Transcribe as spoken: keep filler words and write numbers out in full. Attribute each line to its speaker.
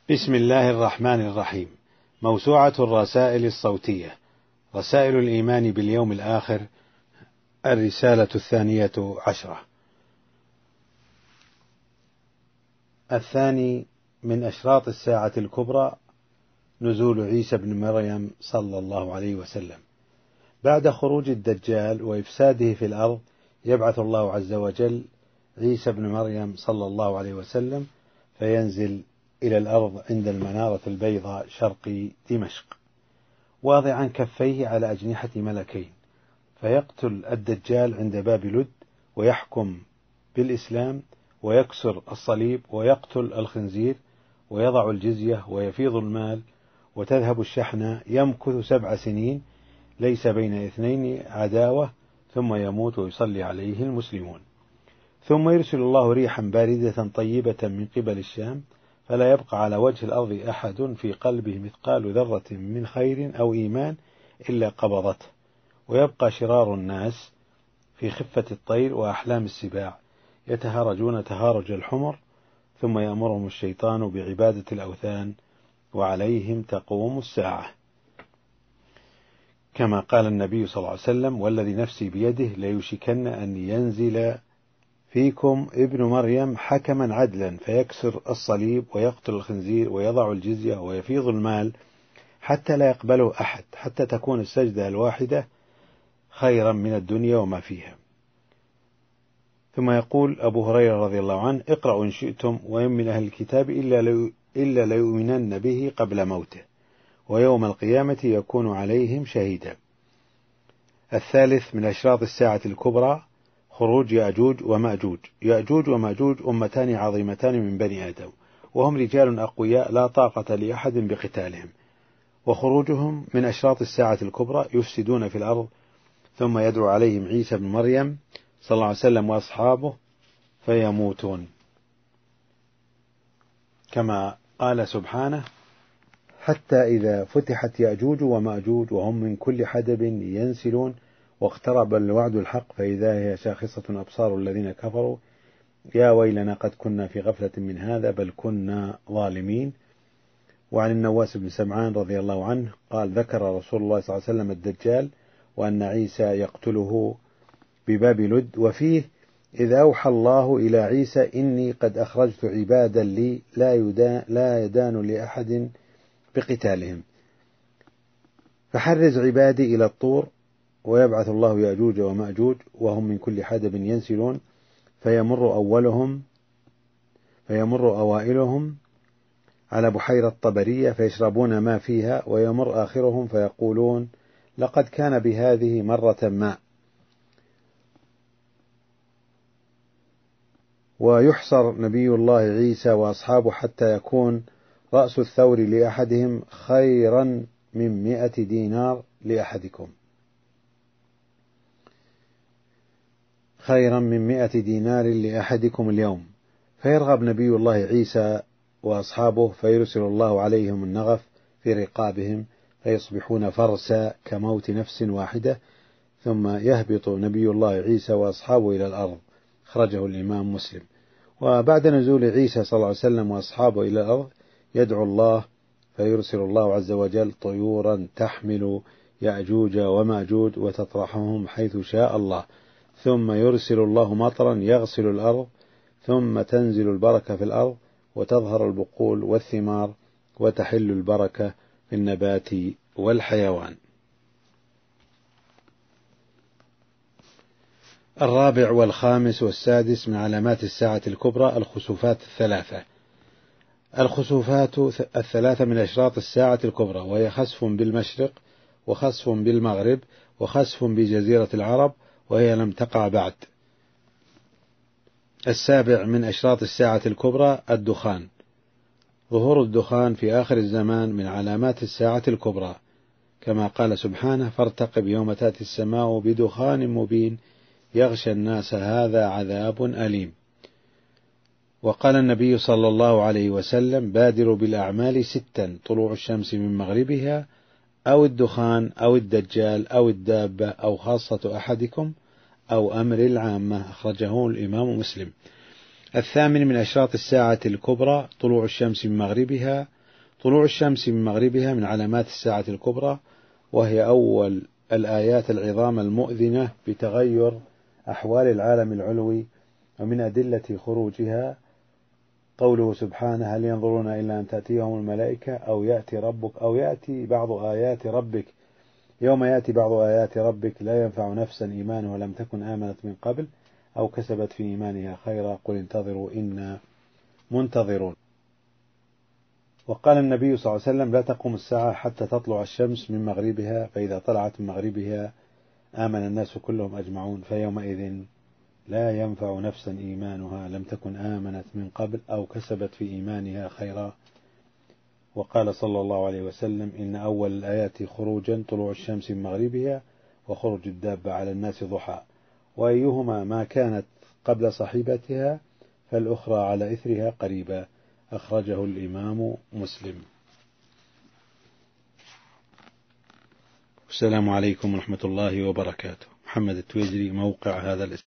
Speaker 1: بسم الله الرحمن الرحيم. موسوعة الرسائل الصوتية، رسائل الإيمان باليوم الآخر، الرسالة الثانية عشرة. الثاني من أشراط الساعة الكبرى نزول عيسى بن مريم صلى الله عليه وسلم. بعد خروج الدجال وإفساده في الأرض يبعث الله عز وجل عيسى بن مريم صلى الله عليه وسلم فينزل إلى الأرض عند المنارة البيضاء شرق دمشق، واضعا كفيه على أجنحة ملكين، فيقتل الدجال عند باب لد ويحكم بالإسلام ويكسر الصليب ويقتل الخنزير ويضع الجزية ويفيض المال وتذهب الشحنة. يمكث سبع سنين ليس بين اثنين عداوة، ثم يموت ويصلي عليه المسلمون. ثم يرسل الله ريحا باردة طيبة من قبل الشام، فلا يبقى على وجه الأرض أحد في قلبه مثقال ذرة من خير أو إيمان إلا قبضته، ويبقى شرار الناس في خفة الطير وأحلام السباع، يتهارجون تهارج الحمر، ثم يأمرهم الشيطان بعبادة الأوثان وعليهم تقوم الساعة، كما قال النبي صلى الله عليه وسلم: والذي نفسي بيده ليوشكن أن ينزل فيكم ابن مريم حكما عدلا فيكسر الصليب ويقتل الخنزير ويضع الجزية ويفيض المال حتى لا يقبله أحد، حتى تكون السجدة الواحدة خيرا من الدنيا وما فيها. ثم يقول أبو هريرة رضي الله عنه: اقرأوا إن شئتم وإن من أهل الكتاب إلا ليؤمنن به قبل موته، ويوم القيامة يكون عليهم شهيدا. الثالث من أشراط الساعة الكبرى خروج يأجوج ومأجوج. يأجوج ومأجوج أمتان عظيمتان من بني آدم، وهم رجال أقوياء لا طاقة لأحد بقتالهم، وخروجهم من أشراط الساعة الكبرى. يفسدون في الأرض، ثم يدعو عليهم عيسى بن مريم صلى الله عليه وسلم وأصحابه فيموتون، كما قال سبحانه: حتى إذا فتحت يأجوج ومأجوج وهم من كل حدب ينسلون واقترب الوعد الحق فإذا هي شاخصة أبصار الذين كفروا يا ويلنا قد كنا في غفلة من هذا بل كنا ظالمين. وعن النواس بن سمعان رضي الله عنه قال: ذكر رسول الله صلى الله عليه وسلم الدجال وأن عيسى يقتله بباب لد، وفيه: إذ أوحى الله إلى عيسى إني قد أخرجت عبادا لي لا يدان, لا يدان لأحد بقتالهم، فحرز عبادي إلى الطور. ويبعث الله يأجوج ومأجوج وهم من كل حدب ينسلون، فيمر أولهم فيمر أوائلهم على بحيرة طبرية فيشربون ما فيها، ويمر آخرهم فيقولون: لقد كان بهذه مرة ما. ويحصر نبي الله عيسى وأصحابه حتى يكون رأس الثور لأحدهم خيرا من مئة دينار لأحدكم خيرا من مئة دينار لأحدكم اليوم، فيرغب نبي الله عيسى وأصحابه فيرسل الله عليهم النغف في رقابهم فيصبحون فرسا كموت نفس واحدة، ثم يهبط نبي الله عيسى وأصحابه إلى الأرض. خرجه الإمام مسلم. وبعد نزول عيسى صلى الله عليه وسلم وأصحابه إلى الأرض يدعو الله فيرسل الله عز وجل طيورا تحمل يأجوج ومأجوج وتطرحهم حيث شاء الله، ثم يرسل الله مطرا يغسل الأرض، ثم تنزل البركة في الأرض وتظهر البقول والثمار وتحل البركة في النبات والحيوان. الرابع والخامس والسادس من علامات الساعة الكبرى الخسوفات الثلاثة. الخسوفات الثلاثة من أشراط الساعة الكبرى، وهي خسف بالمشرق وخسف بالمغرب وخسف بجزيرة العرب، وهي لم تقع بعد. السابع من أشراط الساعة الكبرى الدخان. ظهور الدخان في آخر الزمان من علامات الساعة الكبرى، كما قال سبحانه: فارتقب يوم تأتي السماء بدخان مبين يغشى الناس هذا عذاب أليم. وقال النبي صلى الله عليه وسلم: بادروا بالأعمال ستا: طلوع الشمس من مغربها، أو الدخان، أو الدجال، أو الدابة، أو خاصة أحدكم، أو أمر العامة. أخرجه الإمام مسلم. الثامن من أشراط الساعة الكبرى طلوع الشمس من مغربها طلوع الشمس من مغربها من علامات الساعة الكبرى، وهي أول الآيات العظام المؤذنة بتغير أحوال العالم العلوي. ومن أدلة خروجها قوله سبحانه: هل ينظرون إلا أن تأتيهم الملائكة أو يأتي ربك أو يأتي بعض آيات ربك يوم يأتي بعض آيات ربك لا ينفع نفسا إيمانها لم تكن آمنت من قبل أو كسبت في إيمانها خيرا قل انتظروا إنا منتظرون. وقال النبي صلى الله عليه وسلم: لا تقوم الساعة حتى تطلع الشمس من مغربها، فإذا طلعت من مغربها آمن الناس كلهم أجمعون، فيومئذ لا ينفع نفسا إيمانها لم تكن آمنت من قبل أو كسبت في إيمانها خيرا. وقال صلى الله عليه وسلم: إن أول الآيات خروجا طلوع الشمس من مغربها وخروج الدابة على الناس ضحى، وأيهما ما كانت قبل صحيبتها فالأخرى على إثرها قريبا. أخرجه الإمام مسلم. السلام عليكم ورحمة الله وبركاته. محمد التويجري، موقع هذا الاسم.